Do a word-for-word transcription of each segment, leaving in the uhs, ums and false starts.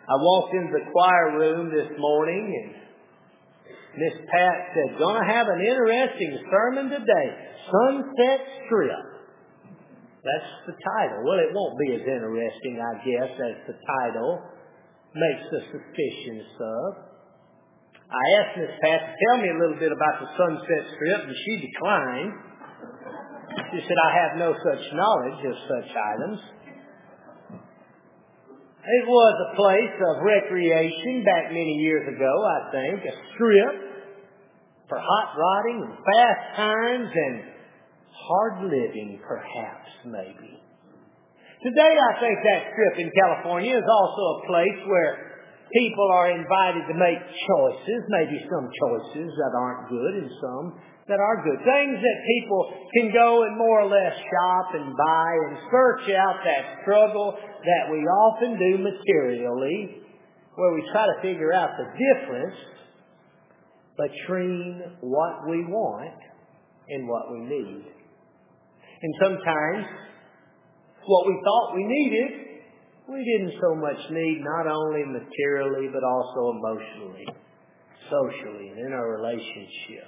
I walked into the choir room this morning and Miss Pat said, "Gonna have an interesting sermon today. Sunset Strip." That's the title. Well, it won't be as interesting, I guess, as the title makes us suspicious of. I asked Miss Pat to tell me a little bit about the Sunset Strip, and she declined. She said, "I have no such knowledge of such items." It was a place of recreation back many years ago, I think, a strip for hot rodding and fast times and hard living, perhaps, maybe. Today, I think that strip in California is also a place where people are invited to make choices, maybe some choices that aren't good and some that are good. Things that people can go and more or less shop and buy and search out that struggle that we often do materially, where we try to figure out the difference between what we want and what we need. And sometimes what we thought we needed, we didn't so much need, not only materially, but also emotionally, socially, and in our relationships.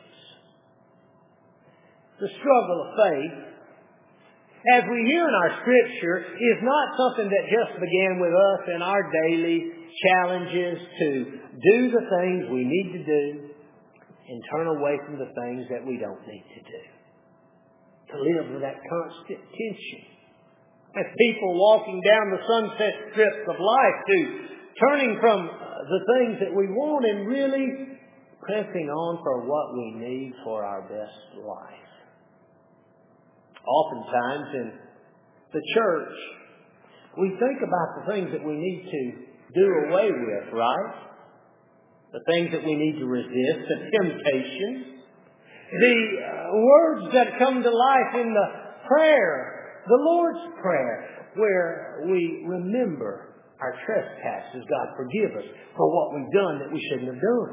The struggle of faith, as we hear in our Scripture, is not something that just began with us in our daily challenges to do the things we need to do and turn away from the things that we don't need to do. To live with that constant tension. As people walking down the sunset strips of life, to turning from the things that we want and really pressing on for what we need for our best life. Oftentimes in the church, we think about the things that we need to do away with, right? The things that we need to resist, the temptations, the uh, words that come to life in the prayer, the Lord's Prayer, where we remember our trespasses. God, forgive us for what we've done that we shouldn't have done.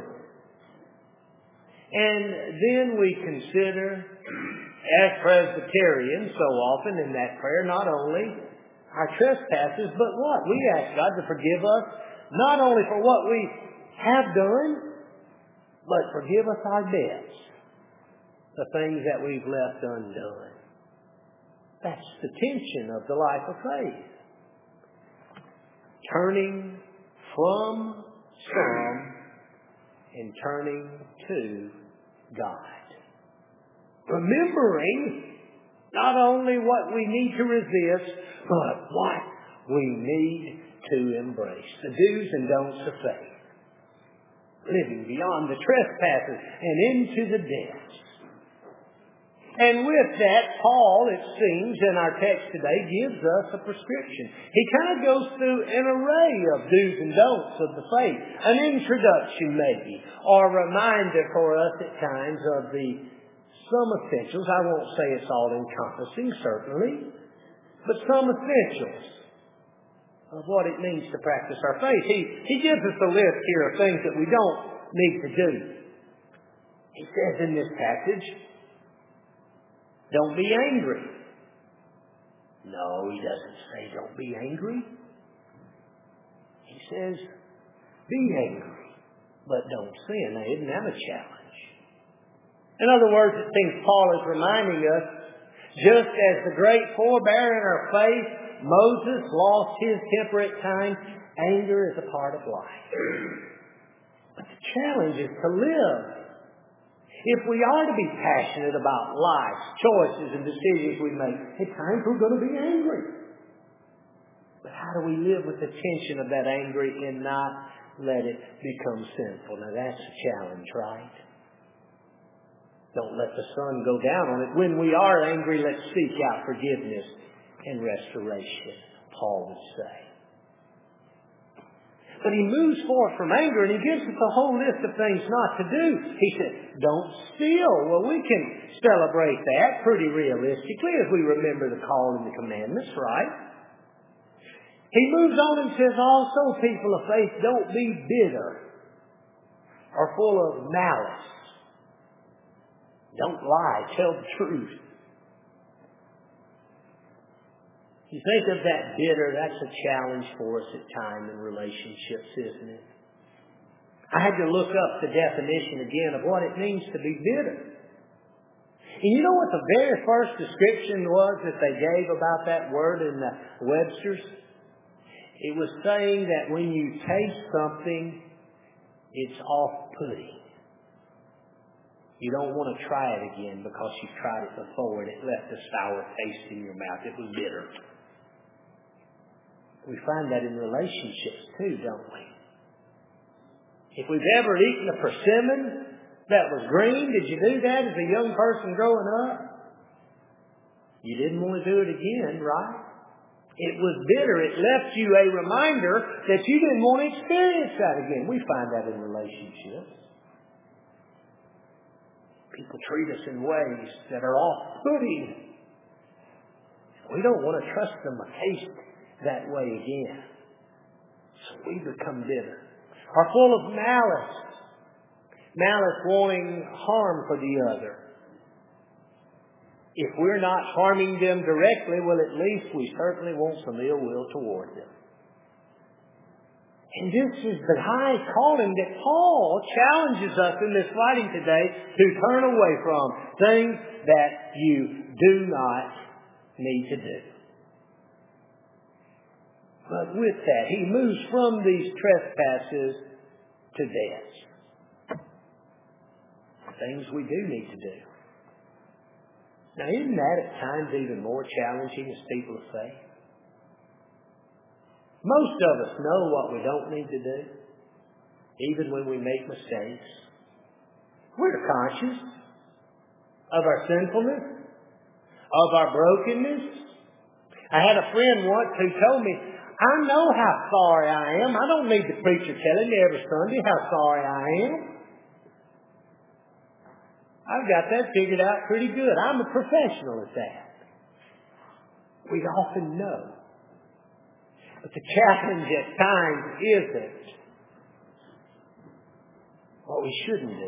And then we consider, as Presbyterians so often in that prayer, not only our trespasses, but what? We ask God to forgive us, not only for what we have done, but forgive us our debts, the things that we've left undone. That's the tension of the life of faith. Turning from some and turning to God. Remembering not only what we need to resist, but what we need to embrace. The do's and don'ts of faith. Living beyond the trespasses and into the depths. And with that, Paul, it seems, in our text today, gives us a prescription. He kind of goes through an array of do's and don'ts of the faith. An introduction, maybe, or a reminder for us at times of the some essentials. I won't say it's all encompassing, certainly, but some essentials of what it means to practice our faith. He, he gives us a list here of things that we don't need to do. He says in this passage, don't be angry. No, he doesn't say don't be angry. He says be angry, but don't sin. Now, isn't that a challenge? In other words, it seems Paul is reminding us, just as the great forebearer in our faith, Moses lost his temper at times, anger is a part of life. But the challenge is to live. If we are to be passionate about life's choices and decisions we make, at times we're going to be angry. But how do we live with the tension of that anger and not let it become sinful? Now that's a challenge, right? Don't let the sun go down on it. When we are angry, let's seek out forgiveness and restoration, Paul would say. But he moves forth from anger and he gives us a whole list of things not to do. He said, don't steal. Well, we can celebrate that pretty realistically as we remember the call and the commandments, right? He moves on and says also, people of faith, don't be bitter or full of malice. Don't lie. Tell the truth. You think of that bitter, that's a challenge for us at times in relationships, isn't it? I had to look up the definition again of what it means to be bitter. And you know what the very first description was that they gave about that word in the Webster's? It was saying that when you taste something, it's off-putting. You don't want to try it again because you've tried it before and it left a sour taste in your mouth. It was bitter. We find that in relationships too, don't we? If we've ever eaten a persimmon that was green, did you do that as a young person growing up? You didn't want to do it again, right? It was bitter. It left you a reminder that you didn't want to experience that again. We find that in relationships. People treat us in ways that are off-putting. We don't want to trust them or taste that way again. So we become bitter. Are full of malice. Malice wanting harm for the other. If we're not harming them directly, well, at least we certainly want some ill will toward them. And this is the high calling that Paul challenges us in this writing today to turn away from. Things that you do not need to do. But with that, he moves from these trespasses to debts. Things we do need to do. Now, isn't that at times even more challenging as people of faith? Most of us know what we don't need to do, even when we make mistakes. We're conscious of our sinfulness, of our brokenness. I had a friend once who told me, I know how sorry I am. I don't need the preacher telling me every Sunday how sorry I am. I've got that figured out pretty good. I'm a professional at that. We often know. But the challenge at times isn't what we shouldn't do.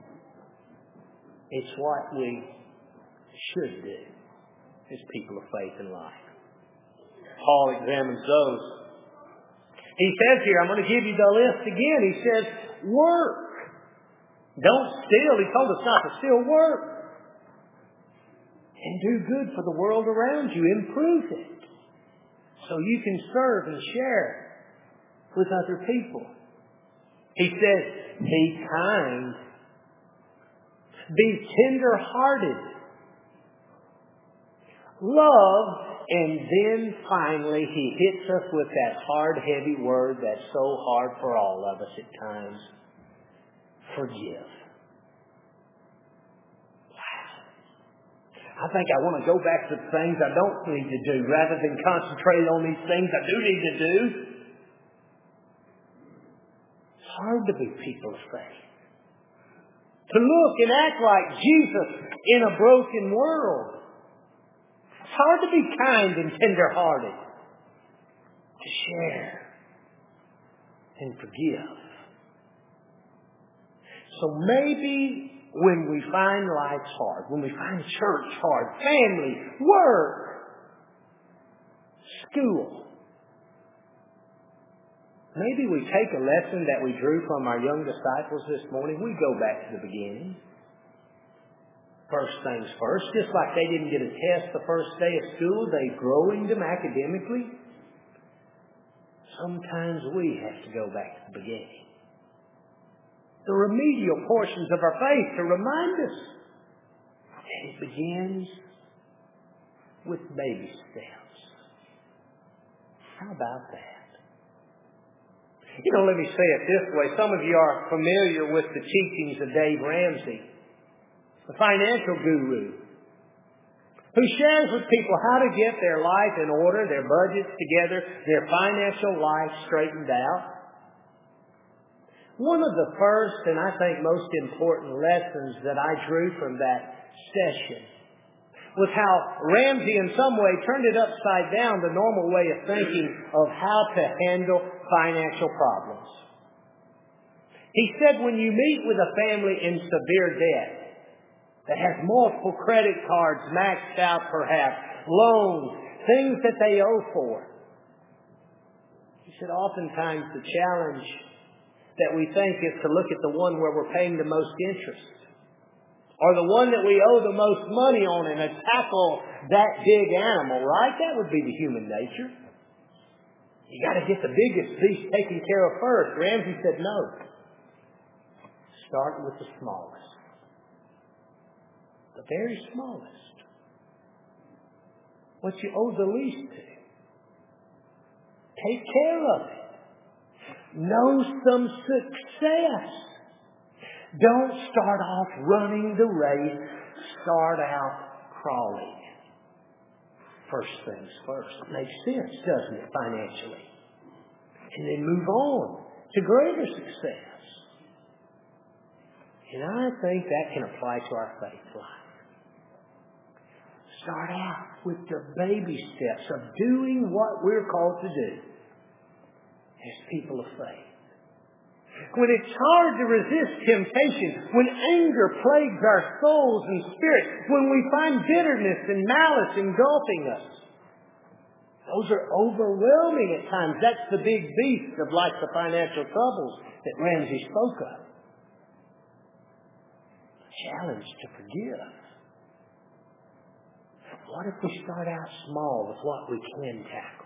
It's what we should do as people of faith and life. Paul examines those. He says here, I'm going to give you the list again. He says, work. Don't steal. He told us not to steal. Work. And do good for the world around you. Improve it. So you can serve and share with other people. He says, be kind. Be tender-hearted. Love. And then finally, he hits us with that hard, heavy word that's so hard for all of us at times. Forgive. Wow. I think I want to go back to the things I don't need to do rather than concentrate on these things I do need to do. It's hard to be people of faith. To look and act like Jesus in a broken world. It's hard to be kind and tender-hearted. To share and forgive. So maybe when we find life hard, when we find church hard, family, work, school, maybe we take a lesson that we drew from our young disciples this morning. We go back to the beginning. First things first, just like they didn't get a test the first day of school, they growing them academically. Sometimes we have to go back to the beginning. The remedial portions of our faith to remind us. And it begins with baby steps. How about that? You know, let me say it this way. Some of you are familiar with the teachings of Dave Ramsey, the financial guru, who shares with people how to get their life in order, their budgets together, their financial life straightened out. One of the first and I think most important lessons that I drew from that session was how Ramsey in some way turned it upside down, the normal way of thinking of how to handle financial problems. He said when you meet with a family in severe debt that has multiple credit cards maxed out perhaps, loans, things that they owe for. He said oftentimes the challenge that we think is to look at the one where we're paying the most interest, or the one that we owe the most money on, and to tackle that big animal, right? That would be the human nature. You got to get the biggest beast taken care of first. Ramsey said no. Start with the smallest. The very smallest. What you owe the least to. Take care of it. Know some success. Don't start off running the race. Start out crawling. First things first. It makes sense, doesn't it, financially? And then move on to greater success. And I think that can apply to our faith life. Start out with the baby steps of doing what we're called to do as people of faith. When it's hard to resist temptation, when anger plagues our souls and spirits, when we find bitterness and malice engulfing us, those are overwhelming at times. That's the big beast of like the financial troubles that Ramsey spoke of. A challenge to forgive. What if we start out small with what we can tackle?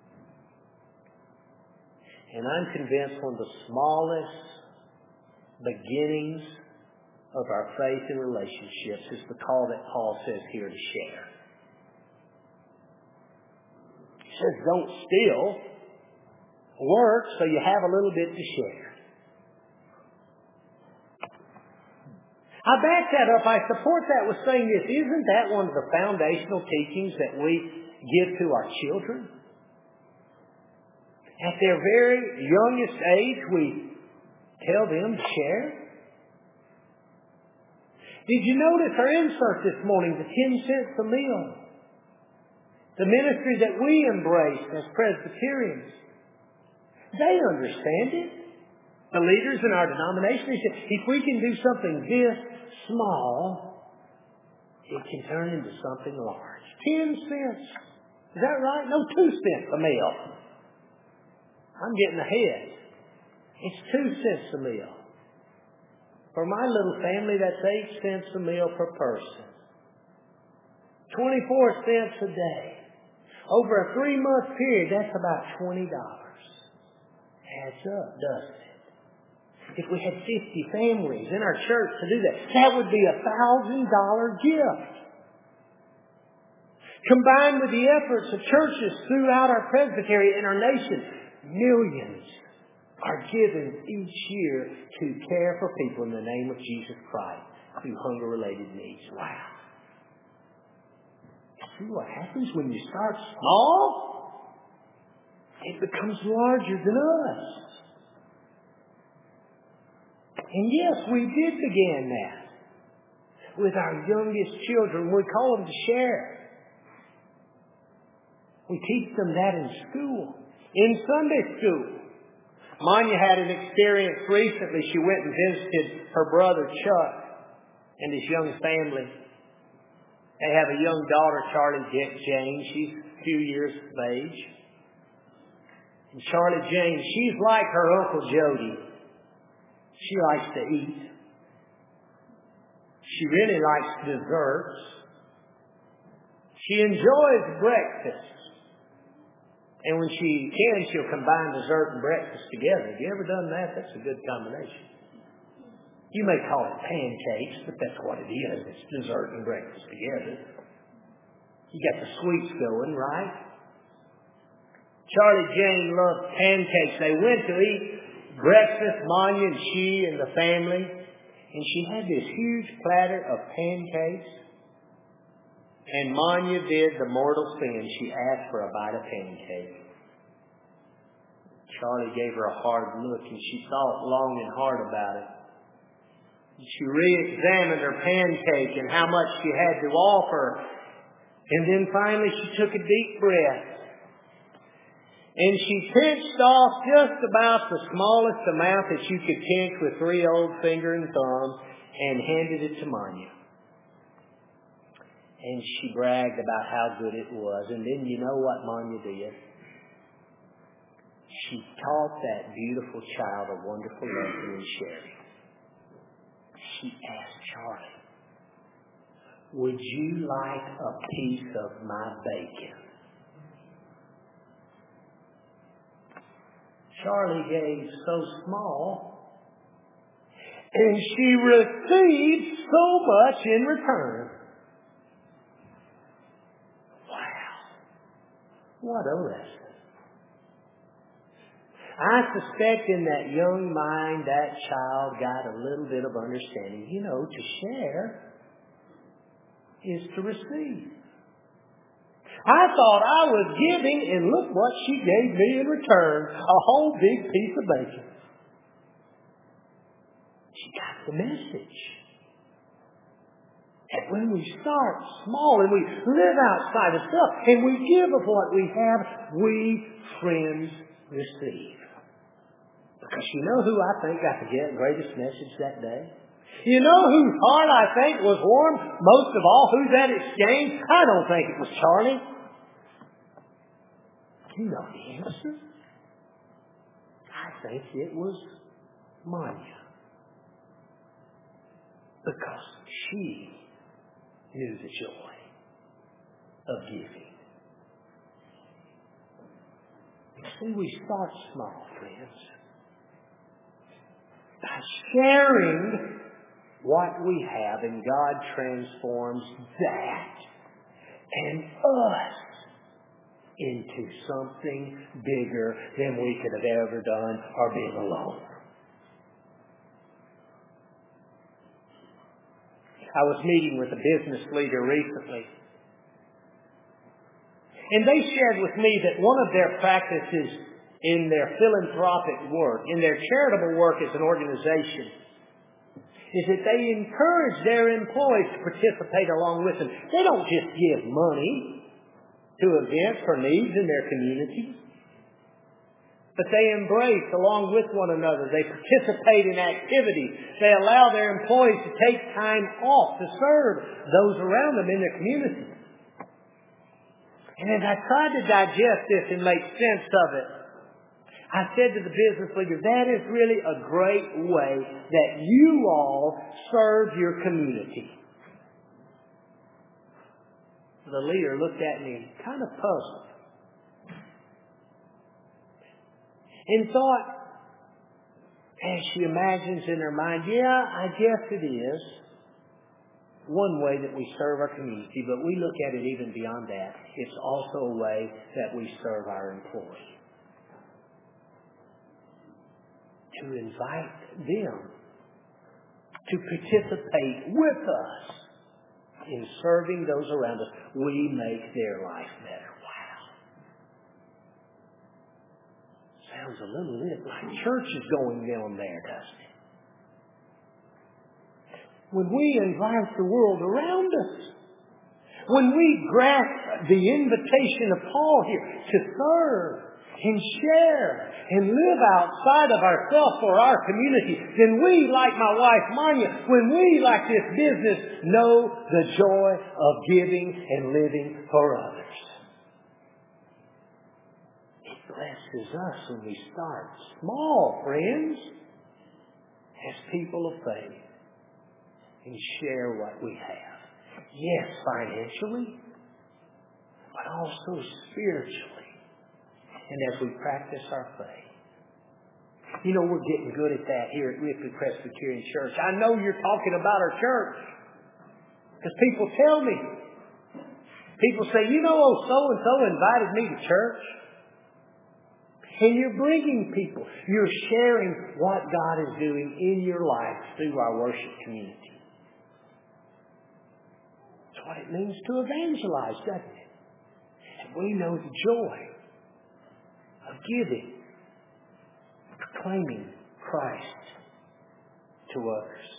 And I'm convinced one of the smallest beginnings of our faith and relationships is the call that Paul says here to share. He says, don't steal. Work so you have a little bit to share. I back that up. I support that with saying this. Isn't that one of the foundational teachings that we give to our children? At their very youngest age, we tell them to share. Did you notice our insert this morning, the ten cents a meal? The ministry that we embrace as Presbyterians. They understand it. The leaders in our denomination, they said, if we can do something this small, it can turn into something large. Ten cents. Is that right? No, two cents a meal. I'm getting ahead. It's two cents a meal. For my little family, that's eight cents a meal per person. twenty-four cents a day. Over a three-month period, that's about twenty dollars. Adds up, doesn't it? If we had fifty families in our church to do that, that would be a one thousand dollars gift. Combined with the efforts of churches throughout our presbytery and our nation, millions are given each year to care for people in the name of Jesus Christ through hunger-related needs. Wow. See what happens when you start small? It becomes larger than us. And yes, we did begin that with our youngest children. We call them to share. We teach them that in school. In Sunday school. Manya had an experience recently. She went and visited her brother Chuck and his young family. They have a young daughter, Charlie Jane. She's a few years of age. And Charlie Jane, she's like her Uncle Jody. She likes to eat. She really likes desserts. She enjoys breakfast. And when she can, she'll combine dessert and breakfast together. Have you ever done that? That's a good combination. You may call it pancakes, but that's what it is. It's dessert and breakfast together. You got the sweets going, right? Charlie Jane loved pancakes. They went to eat breakfast, Manya and she and the family. And she had this huge platter of pancakes. And Manya did the mortal sin. She asked for a bite of pancake. Charlie gave her a hard look, and she thought long and hard about it. She re-examined her pancake and how much she had to offer. And then finally she took a deep breath. And she pinched off just about the smallest amount that you could pinch with three old finger and thumb and handed it to Manya. And she bragged about how good it was. And then you know what Monya did? She taught that beautiful child a wonderful lesson in sharing. She asked Charlie, would you like a piece of my bacon? Charlie gave so small, and she received so much in return. Wow, what a lesson. I suspect in that young mind, that child got a little bit of understanding. You know, to share is to receive. I thought I was giving, and look what she gave me in return. A whole big piece of bacon. She got the message. And when we start small and we live outside of stuff and we give of what we have, we, friends, receive. Because you know who I think got the greatest message that day? You know whose heart I think was warm most of all? Who's that exchange? I don't think it was Charlie. You know the answer. I think it was Monya. Because she knew the joy of giving. You see, we start small, friends. By sharing what we have, and God transforms that and us into something bigger than we could have ever done or been alone. I was meeting with a business leader recently, and they shared with me that one of their practices in their philanthropic work, in their charitable work as an organization, is that they encourage their employees to participate along with them. They don't just give money to events or needs in their community, but they embrace along with one another. They participate in activities. They allow their employees to take time off to serve those around them in their community. And as I tried to digest this and make sense of it, I said to the business leader, that is really a great way that you all serve your community. The leader looked at me kind of puzzled and thought, as she imagines in her mind, yeah, I guess it is one way that we serve our community, but we look at it even beyond that. It's also a way that we serve our employees. To invite them to participate with us in serving those around us, we make their life better. Wow. Sounds a little bit like church is going on there, doesn't it? When we invite the world around us, when we grasp the invitation of Paul here to serve and share and live outside of ourselves for our community, then we, like my wife Monya, when we, like this business, know the joy of giving and living for others. It blesses us when we start small, friends, as people of faith, and share what we have. Yes, financially, but also spiritually. And as we practice our faith. You know, we're getting good at that here at Ripley Presbyterian Church. I know you're talking about our church. Because people tell me. People say, you know, oh, so-and-so invited me to church. And you're bringing people. You're sharing what God is doing in your life through our worship community. That's what it means to evangelize, doesn't it? And we know the joy of giving, proclaiming Christ to others.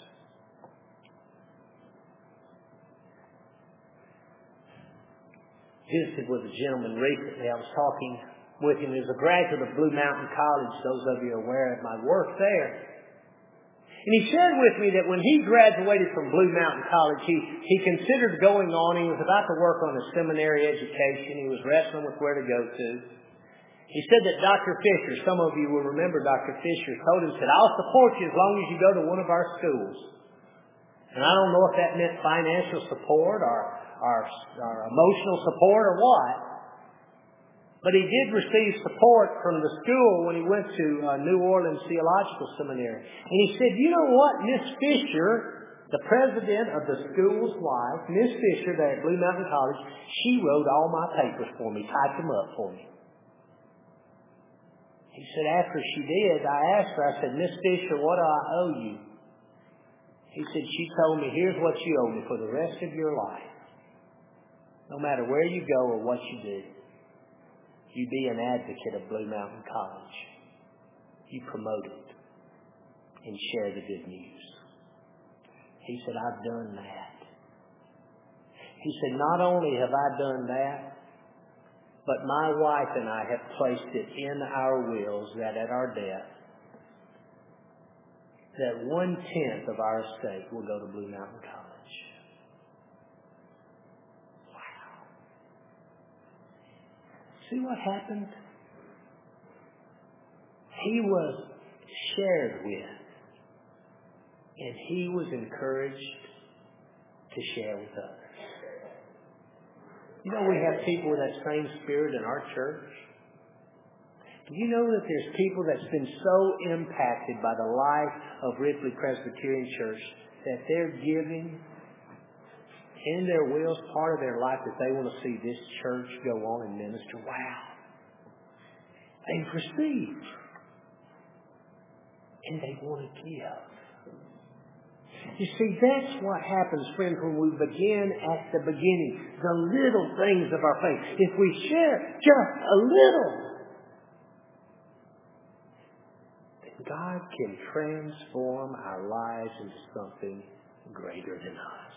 Visited with a gentleman recently. I was talking with him. He was a graduate of Blue Mountain College. Those of you are aware of my work there. And he shared with me that when he graduated from Blue Mountain College, he, he considered going on. He was about to work on a seminary education. He was wrestling with where to go to. He said that Doctor Fisher, some of you will remember Doctor Fisher, told him, said, I'll support you as long as you go to one of our schools. And I don't know if that meant financial support or, or, or emotional support or what. But he did receive support from the school when he went to uh, New Orleans Theological Seminary. And he said, you know what, Miss Fisher, the president of the school's wife, Miss Fisher there at Blue Mountain College, she wrote all my papers for me, typed them up for me. He said, after she did, I asked her, I said, Miss Fisher, what do I owe you? He said, she told me, here's what you owe me for the rest of your life. No matter where you go or what you do. You be an advocate of Blue Mountain College. You promote it and share the good news. He said, I've done that. He said, not only have I done that, but my wife and I have placed it in our wills that at our death, that one-tenth of our estate will go to Blue Mountain College. See what happened? He was shared with, and he was encouraged to share with others. You know, we have people with that same spirit in our church. Do you know that there's people that's been so impacted by the life of Ripley Presbyterian Church that they're giving in their wills, part of their life, that they want to see this church go on and minister? Wow. They've received. And they want to give. You see, that's what happens, friends, when we begin at the beginning. The little things of our faith. If we share just a little, then God can transform our lives into something greater than us.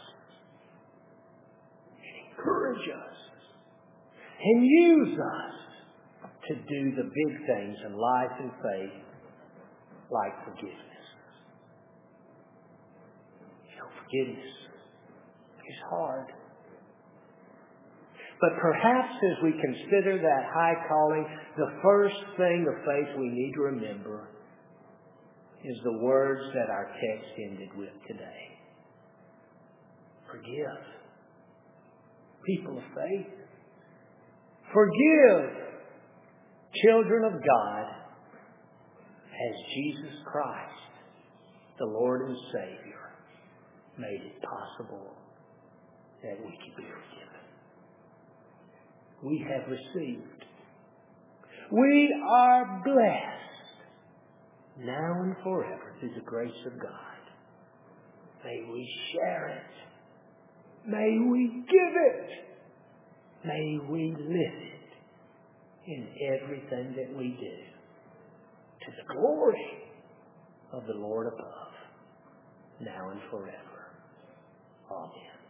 Encourage us and use us to do the big things in life and faith, like forgiveness. You know, forgiveness is hard. But perhaps as we consider that high calling, the first thing of faith we need to remember is the words that our text ended with today. Forgive. People of faith, forgive, children of God, as Jesus Christ, the Lord and Savior, made it possible that we could be forgiven. We have received. We are blessed now and forever through the grace of God. May we share it. May we give it. May we live it in everything that we do to the glory of the Lord above, now and forever. Amen.